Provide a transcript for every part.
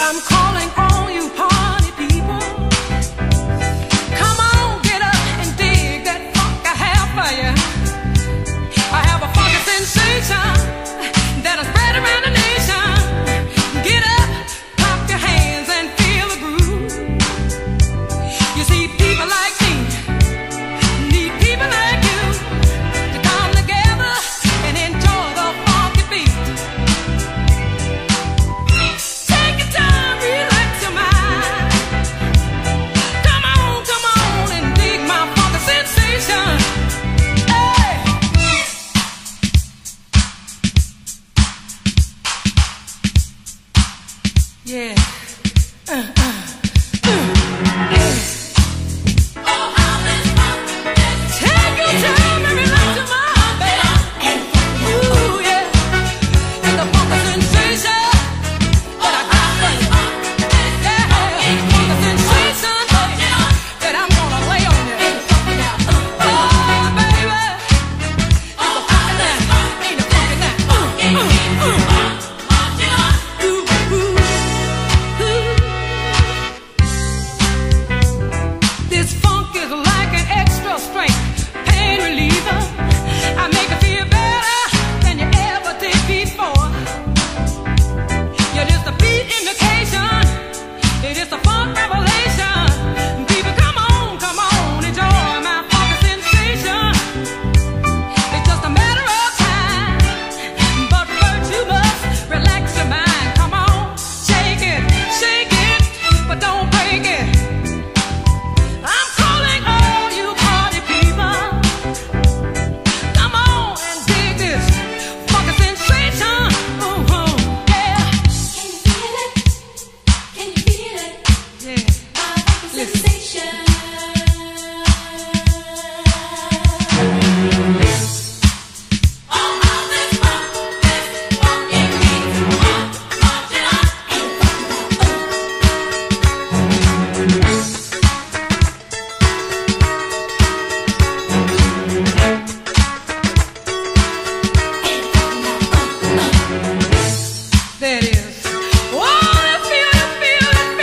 I'm calling all you party people. Come on, get up and dig that funk I have for you. I have a funky sensation that'll spread around the nation. Get up, clap your hands and feel the groove. You see, people like me need people like you to come together and enjoy the funky beat. Take your time, relax your mind. Come on and dig my funky sensation. Hey! Yeah. Take your time and relax your mind, baby. Ooh, yeah. It's the funky sensation that I got for you. Yeah, funky sensation that I'm gonna lay on you. Oh, baby. It's the funky now. Ain't it funky now? This funk is like an extra strength pain reliever. I make it feel better than you ever did before. Yeah, just a beat indication. It is a funk revelation. People, come on, enjoy my funky sensation. It's just a matter of time, but first you must relax your mind. Come on, shake it, but don't break it. I'm calling all you party people. Come on and dig this funky sensation. Yeah. Can you feel it? Yeah. My funky sensation. All this funky beat, march it on. There it is. Oh, feel it.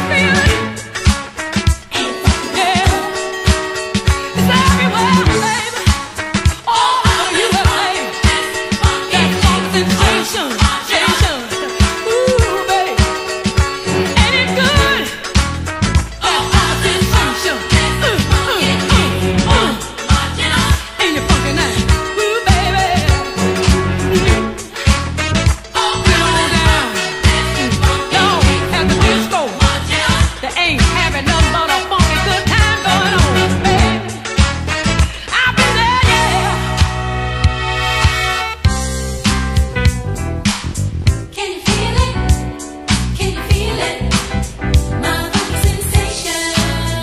Yeah. It's everywhere, baby. All over you, baby. That funky sensation. Ooh, baby. Ain't it good? That funky sensation. Ain't it funky now? Ooh, baby. At the disco, they ain't having nothing but a funky good time going on, baby. I've been there, yeah. Can you feel it? Can you feel it? My funky sensation.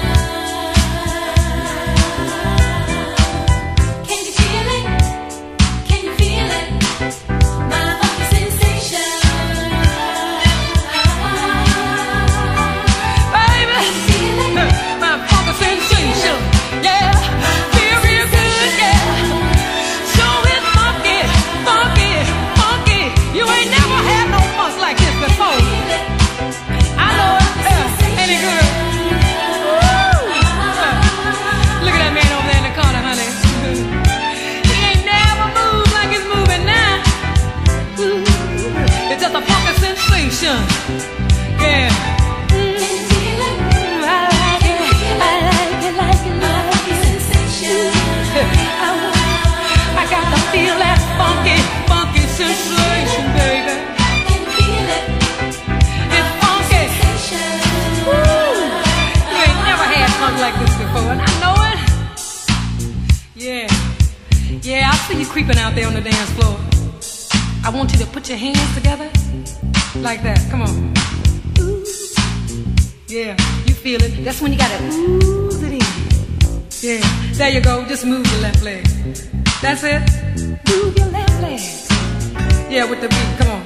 Can you feel it? Can you feel it? My funky sensation. Baby, my funky sensation, yeah. Feel real good, yeah. Sure is funky. You ain't never had no funk like this before. I know it, ain't it good? Woo! Look at that man over there in the corner, honey. He ain't never moved like he's moving now. It's just a funky sensation, yeah. Can you feel it? I like it. My funky sensation. I got to feel that funky sensation, baby. Can you feel it? It's funky. Sensation. Woo! You ain't never had funk like this before, and I know it. Yeah, I see you creeping out there on the dance floor. I want you to put your hands together like that. Come on. Ooh. Yeah, you feel it. That's when you gotta ooze it in. Yeah, there you go. Just move your left leg. That's it. Move your left leg. Yeah, with the beat. Come on.